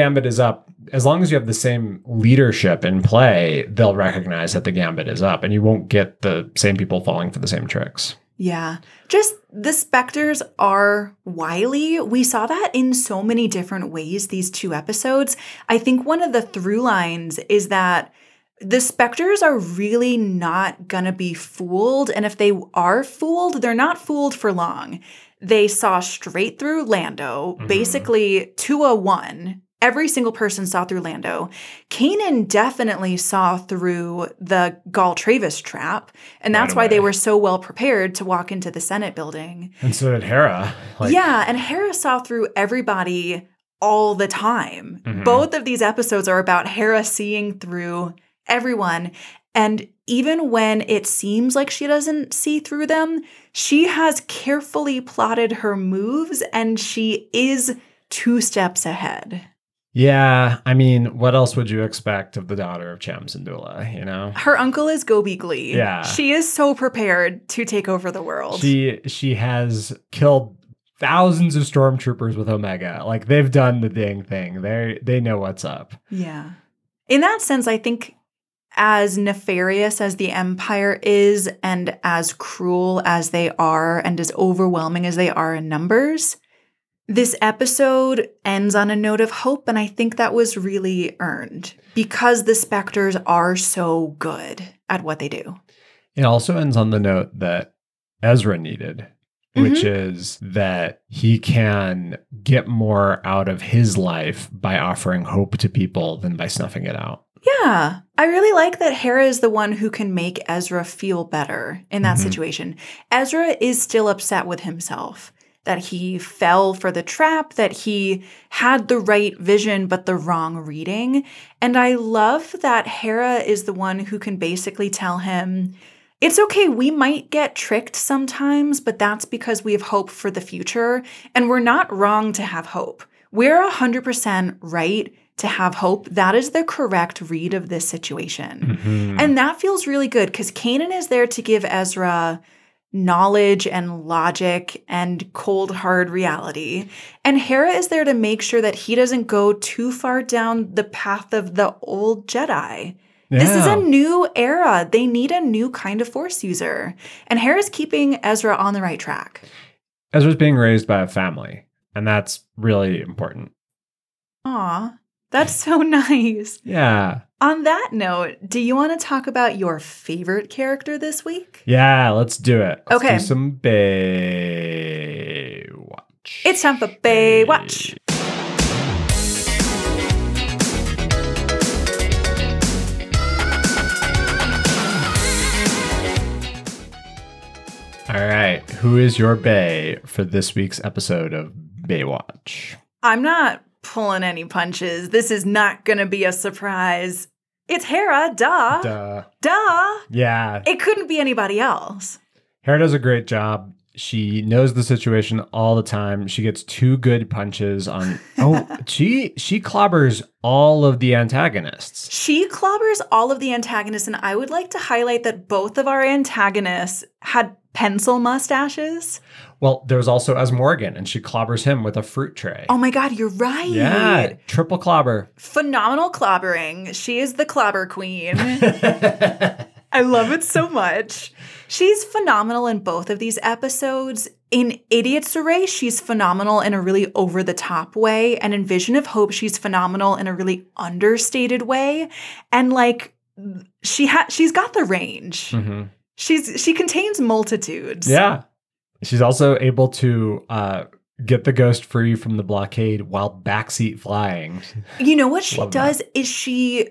As long as you have the same leadership in play, they'll recognize that the gambit is up and you won't get the same people falling for the same tricks. Yeah. Just the Spectres are wily. We saw that in so many different ways these 2 episodes. I think one of the through lines is that the Spectres are really not gonna be fooled. And if they are fooled, they're not fooled for long. They saw straight through Lando, basically to a 1. Every single person saw through Lando. Kanan definitely saw through the Gall Travis trap, and that's why they were so well prepared to walk into the Senate building. And so did Hera. Yeah, and Hera saw through everybody all the time. Both of these episodes are about Hera seeing through everyone. And even when it seems like she doesn't see through them, she has carefully plotted her moves, and she is 2 steps ahead. Yeah, I mean, what else would you expect of the daughter of Cham Syndulla, you know? Her uncle is Gobi Glee. Yeah. She is so prepared to take over the world. She has killed thousands of stormtroopers with Omega. Like, they've done the dang thing. They know what's up. Yeah. In that sense, I think as nefarious as the Empire is and as cruel as they are and as overwhelming as they are in numbers, this episode ends on a note of hope, and I think that was really earned because the Spectres are so good at what they do. It also ends on the note that Ezra needed, which is that he can get more out of his life by offering hope to people than by snuffing it out. Yeah, I really like that Hera is the one who can make Ezra feel better in that situation. Ezra is still upset with himself that he fell for the trap, that he had the right vision but the wrong reading. And I love that Hera is the one who can basically tell him, it's okay, we might get tricked sometimes, but that's because we have hope for the future. And we're not wrong to have hope. We're 100% right to have hope. That is the correct read of this situation. And that feels really good because Kanan is there to give Ezra knowledge and logic and cold, hard reality. And Hera is there to make sure that he doesn't go too far down the path of the old Jedi. Yeah. This is a new era. They need a new kind of Force user. And Hera's keeping Ezra on the right track. Ezra's being raised by a family, and that's really important. Aw, that's so nice. Yeah. On that note, do you want to talk about your favorite character this week? Yeah, let's do it. Let's do some Baywatch. It's time for Baywatch. All right. Who is your Bay for this week's episode of Baywatch? I'm not pulling any punches. This is not going to be a surprise. It's Hera. Duh. Yeah. It couldn't be anybody else. Hera does a great job. She knows the situation all the time. She gets 2 good punches on. She clobbers all of the antagonists. She clobbers all of the antagonists, and I would like to highlight that both of our antagonists had pencil mustaches. Well, there's also Morgan, and she clobbers him with a fruit tray. Oh my God, you're right. Yeah, triple clobber. Phenomenal clobbering. She is the clobber queen. I love it so much. She's phenomenal in both of these episodes. In Idiot's Array, she's phenomenal in a really over-the-top way. And in Vision of Hope, she's phenomenal in a really understated way. And like, she's got the range. Mm-hmm. She contains multitudes. Yeah. She's also able to get the ghost free from the blockade while backseat flying. You know what she does is she,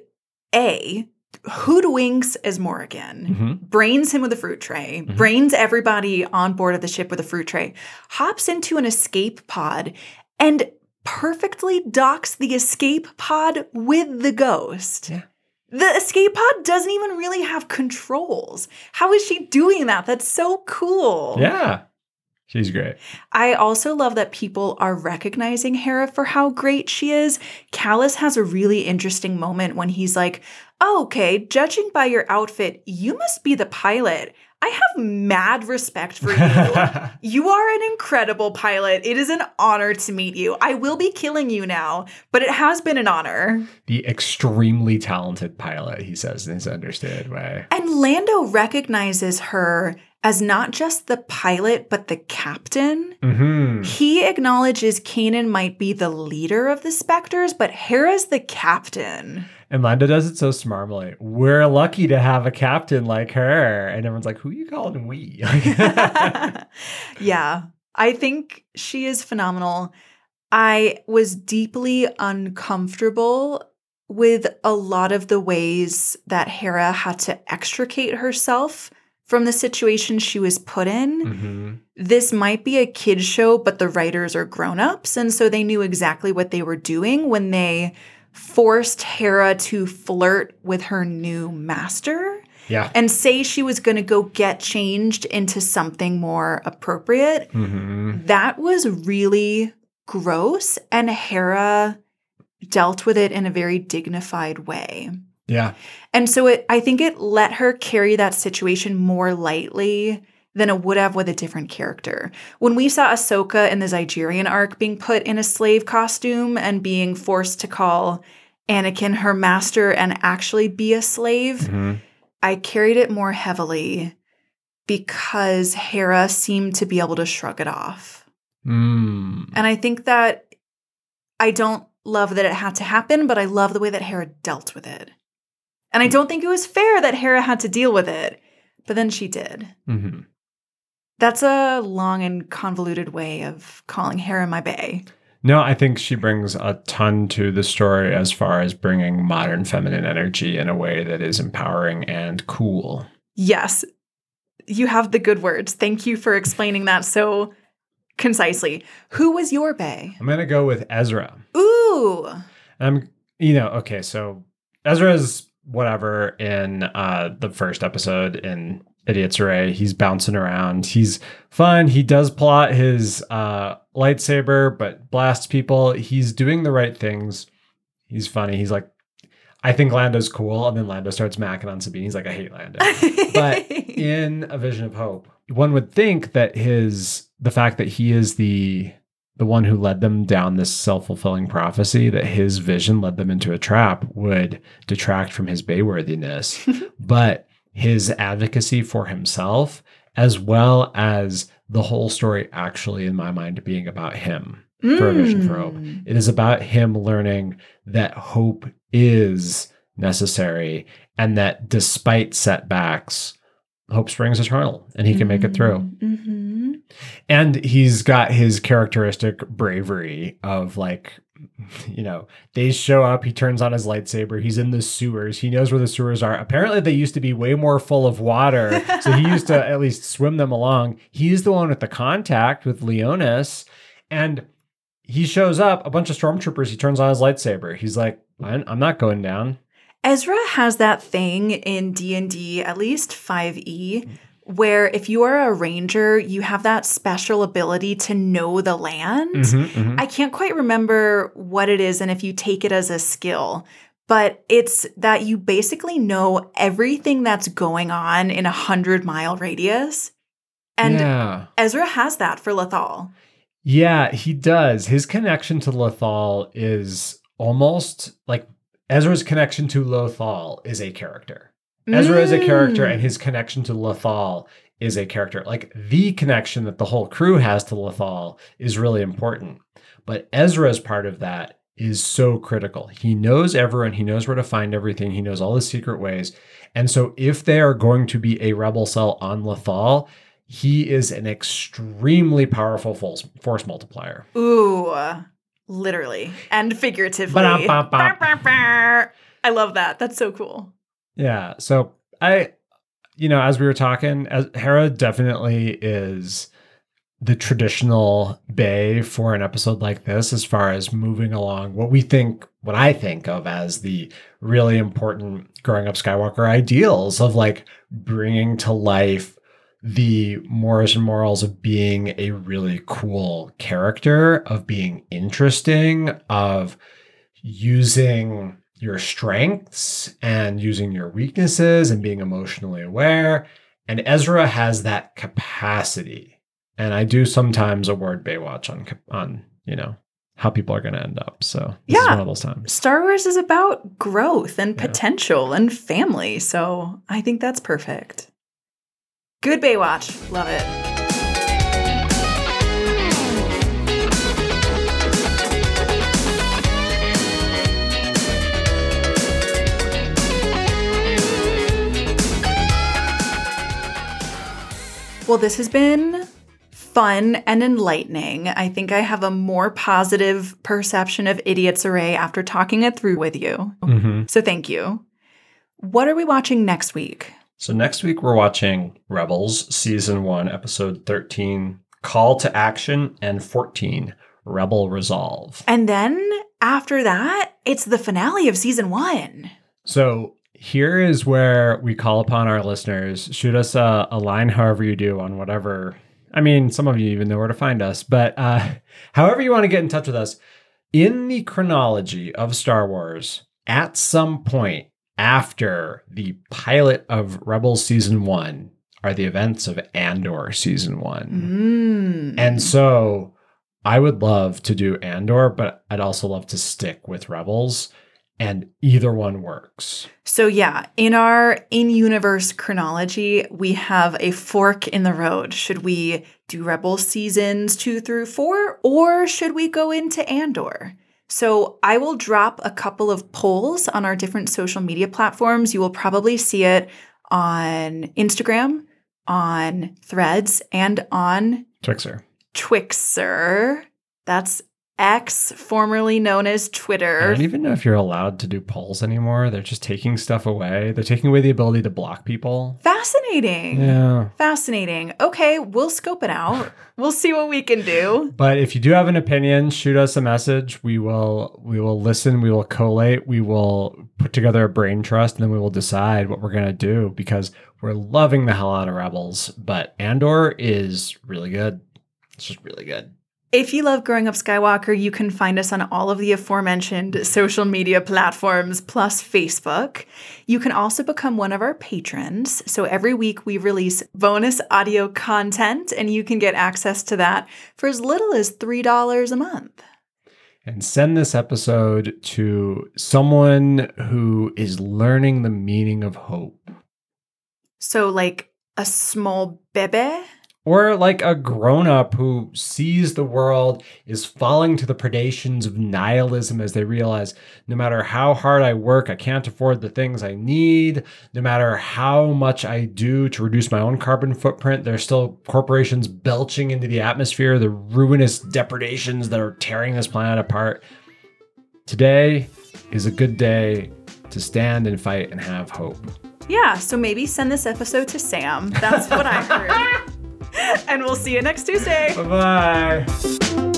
hoodwinks Morgan, brains him with a fruit tray, brains everybody on board of the ship with a fruit tray, hops into an escape pod, and perfectly docks the escape pod with the ghost. Yeah. The escape pod doesn't even really have controls. How is she doing that? That's so cool. Yeah. She's great. I also love that people are recognizing Hera for how great she is. Callus has a really interesting moment when he's like, oh, okay, judging by your outfit, you must be the pilot. I have mad respect for you. You are an incredible pilot. It is an honor to meet you. I will be killing you now, but it has been an honor. The extremely talented pilot, he says in his understated way. And Lando recognizes her as not just the pilot, but the captain. Mm-hmm. He acknowledges Kanan might be the leader of the Spectres, but Hera's the captain. And Lando does it so smarmily. We're lucky to have a captain like her. And everyone's like, who are you calling we? Yeah, I think she is phenomenal. I was deeply uncomfortable with a lot of the ways that Hera had to extricate herself from the situation she was put in. Mm-hmm. This might be a kid's show, but the writers are grown-ups, and so they knew exactly what they were doing when they forced Hera to flirt with her new master. Yeah. And say she was going to go get changed into something more appropriate. Mm-hmm. That was really gross, and Hera dealt with it in a very dignified way. Yeah. And so I think it let her carry that situation more lightly than it would have with a different character. When we saw Ahsoka in the Zygerian arc being put in a slave costume and being forced to call Anakin her master and actually be a slave, Mhm. I carried it more heavily because Hera seemed to be able to shrug it off. Mm. And I think that I don't love that it had to happen, but I love the way that Hera dealt with it. And I don't think it was fair that Hera had to deal with it, but then she did. Mhm. That's a long and convoluted way of calling Hera my bae. No, I think she brings a ton to the story as far as bringing modern feminine energy in a way that is empowering and cool. Yes, you have the good words. Thank you for explaining that so concisely. Who was your bae? I'm going to go with Ezra. Ooh. Okay, so Ezra's whatever in the first episode in Idiot's Array. He's bouncing around. He's fun. He does pull out his lightsaber, but blasts people. He's doing the right things. He's funny. He's like, I think Lando's cool. And then Lando starts macking on Sabine. He's like, I hate Lando. But in A Vision of Hope, one would think that the fact that he is the one who led them down this self-fulfilling prophecy, that his vision led them into a trap, would detract from his baeworthiness. But his advocacy for himself, as well as the whole story actually, in my mind, being about him for A Vision for Hope. It is about him learning that hope is necessary and that despite setbacks, hope springs eternal and he can make it through. Mm-hmm. And he's got his characteristic bravery of like, they show up, he turns on his lightsaber, he's in the sewers, he knows where the sewers are. Apparently they used to be way more full of water, so he used to at least swim them along. He's the one with the contact with Leonis, and he shows up, a bunch of stormtroopers, he turns on his lightsaber. He's like, I'm not going down. Ezra has that thing in D&D, at least 5e, where if you are a ranger, you have that special ability to know the land. I can't quite remember what it is and if you take it as a skill, but it's that you basically know everything that's going on in 100-mile radius. And Ezra has that for Lothal. Yeah, he does. His connection to Lothal is almost like Ezra's connection to Lothal is a character. Ezra is a character, and his connection to Lothal is a character. Like, the connection that the whole crew has to Lothal is really important. But Ezra's part of that is so critical. He knows everyone. He knows where to find everything. He knows all the secret ways. And so if they are going to be a rebel cell on Lothal, he is an extremely powerful force multiplier. Ooh, literally and figuratively. Ba-da-ba-ba. I love that. That's so cool. Yeah. So as we were talking, Hera definitely is the traditional bae for an episode like this, as far as moving along what I think of as the really important growing up Skywalker ideals of like bringing to life the mores and morals of being a really cool character, of being interesting, of using your strengths and using your weaknesses and being emotionally aware. And Ezra has that capacity. And I do sometimes award Baywatch on how people are going to end up. So this is one of those times. Star Wars is about growth and potential and family. So I think that's perfect. Good Baywatch. Love it. Well, this has been fun and enlightening. I think I have a more positive perception of Idiot's Array after talking it through with you. Mm-hmm. So thank you. What are we watching next week? So next week we're watching Rebels Season 1, Episode 13, Call to Action, and 14, Rebel Resolve. And then after that, it's the finale of Season 1. So here is where we call upon our listeners. Shoot us a line however you do on whatever. I mean, some of you even know where to find us. But however you want to get in touch with us, in the chronology of Star Wars, at some point after the pilot of Rebels Season 1 are the events of Andor Season 1. And so I would love to do Andor, but I'd also love to stick with Rebels. and either one works. So yeah, in our in-universe chronology, we have a fork in the road. Should we do Rebels seasons 2 through 4, or should we go into Andor? So I will drop a couple of polls on our different social media platforms. You will probably see it on Instagram, on Threads, and on Twixer. That's X, formerly known as Twitter. I don't even know if you're allowed to do polls anymore. They're just taking stuff away. They're taking away the ability to block people. Fascinating. Yeah. Fascinating. Okay, we'll scope it out. We'll see what we can do. But if you do have an opinion, shoot us a message. We will listen. We will collate. We will put together a brain trust, and then we will decide what we're going to do, because we're loving the hell out of Rebels. But Andor is really good. It's just really good. If you love Growing Up Skywalker, you can find us on all of the aforementioned social media platforms plus Facebook. You can also become one of our patrons. So every week we release bonus audio content, and you can get access to that for as little as $3 a month. And send this episode to someone who is learning the meaning of hope. So like a small bebe? Or like a grown-up who sees the world, is falling to the predations of nihilism as they realize no matter how hard I work, I can't afford the things I need. No matter how much I do to reduce my own carbon footprint, there's still corporations belching into the atmosphere, the ruinous depredations that are tearing this planet apart. Today is a good day to stand and fight and have hope. Yeah, so maybe send this episode to Sam. That's what I heard. And we'll see you next Tuesday. Bye-bye.